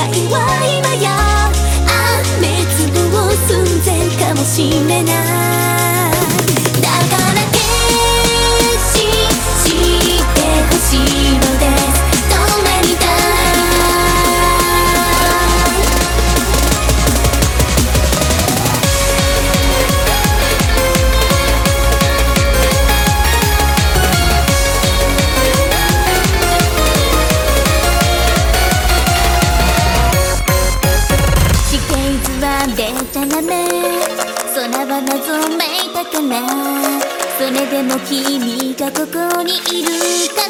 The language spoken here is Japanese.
代は今や滅亡寸前かもしれない。だから決してほしいのです。止まりたい。でたらめ空は謎めいたから、それでも君がここにいるから